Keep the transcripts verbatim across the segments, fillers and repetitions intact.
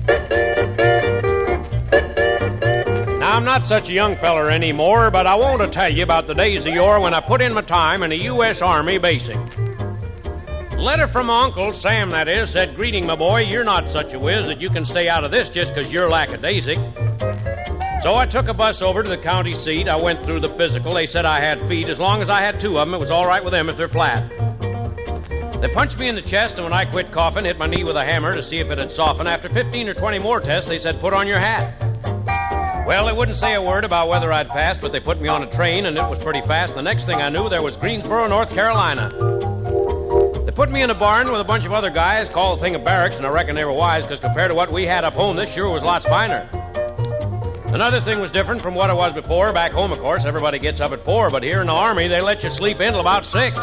Now, I'm not such a young feller anymore, but I want to tell you about the days of yore when I put in my time in a U S Army basic. Letter from Uncle Sam, that is, said, "Greeting, my boy, you're not such a whiz that you can stay out of this just because you're lackadaisic." So I took a bus over to the county seat. I went through the physical. They said I had feet. As long as I had two of them, it was all right with them if they're flat. They punched me in the chest, and when I quit coughing, hit my knee with a hammer to see if it had softened. After fifteen or twenty more tests, they said, "Put on your hat." Well, they wouldn't say a word about whether I'd passed, but they put me on a train, and it was pretty fast. The next thing I knew, there was Greensboro, North Carolina. They put me in a barn with a bunch of other guys, called the thing a barracks, and I reckon they were wise, because compared to what we had up home, this sure was lots finer. Another thing was different from what it was before. Back home, of course, everybody gets up at four, but here in the Army, they let you sleep in till about six.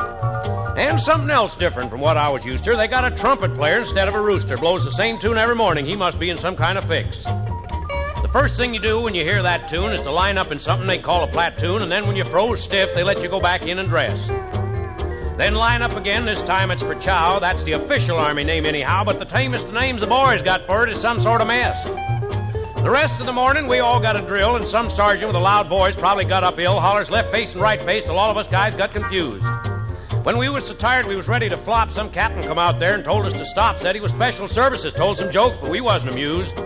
And something else different from what I was used to. They got a trumpet player instead of a rooster. Blows the same tune every morning. He must be in some kind of fix. The first thing you do when you hear that tune is to line up in something they call a platoon, and then when you froze stiff, they let you go back in and dress. Then line up again. This time it's for chow. That's the official Army name anyhow, but the tamest names the boys got for it is some sort of mess. The rest of the morning, we all got a drill, and some sergeant with a loud voice probably got up ill, hollers left face and right face till all of us guys got confused. When we was so tired we was ready to flop, some captain come out there and told us to stop, said he was special services, told some jokes, but we wasn't amused.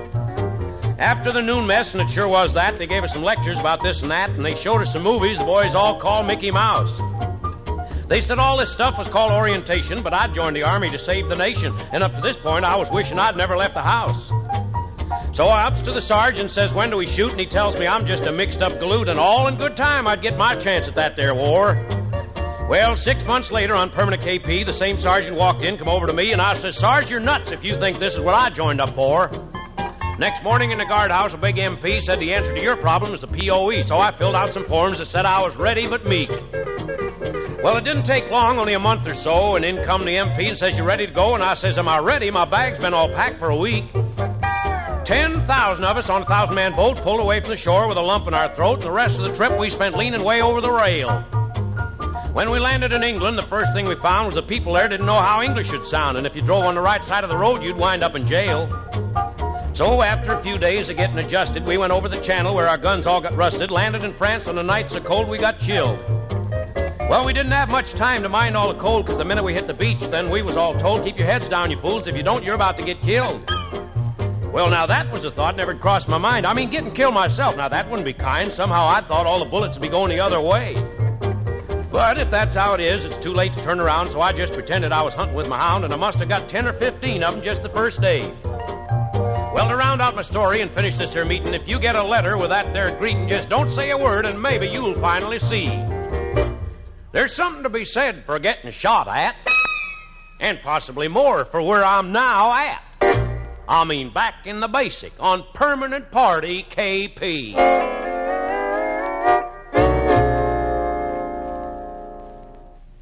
After the noon mess, and it sure was that, they gave us some lectures about this and that, and they showed us some movies the boys all called Mickey Mouse. They said all this stuff was called orientation, but I joined the Army to save the nation, and up to this point I was wishing I'd never left the house. So I ups to the sergeant and says, "When do we shoot?" And he tells me I'm just a mixed-up galoot, and all in good time I'd get my chance at that there war. Well, six months later on permanent K P, the same sergeant walked in, come over to me, and I says, "Sarge, you're nuts if you think this is what I joined up for." Next morning in the guardhouse, a big M P said the answer to your problem is the P O E, so I filled out some forms that said I was ready but meek. Well, it didn't take long, only a month or so, and in come the M P and says, "You ready to go?" And I says, "Am I ready? My bag's been all packed for a week." Ten thousand of us on a thousand-man boat pulled away from the shore with a lump in our throat, and the rest of the trip we spent leaning way over the rail. When we landed in England, the first thing we found was the people there didn't know how English should sound, and if you drove on the right side of the road, you'd wind up in jail. So after a few days of getting adjusted, we went over the channel where our guns all got rusted, landed in France on the night so cold we got chilled. Well, we didn't have much time to mind all the cold, because the minute we hit the beach, then we was all told, "Keep your heads down, you fools. If you don't, you're about to get killed." Well, now that was a thought never crossed my mind. I mean, getting killed myself, now that wouldn't be kind. Somehow I thought all the bullets would be going the other way. But if that's how it is, it's too late to turn around, so I just pretended I was hunting with my hound, and I must have got ten or fifteen of them just the first day. Well, to round out my story and finish this here meeting, if you get a letter with that there greeting, just don't say a word, and maybe you'll finally see. There's something to be said for getting shot at, and possibly more for where I'm now at. I mean, back in the basic on Permanent Party K P.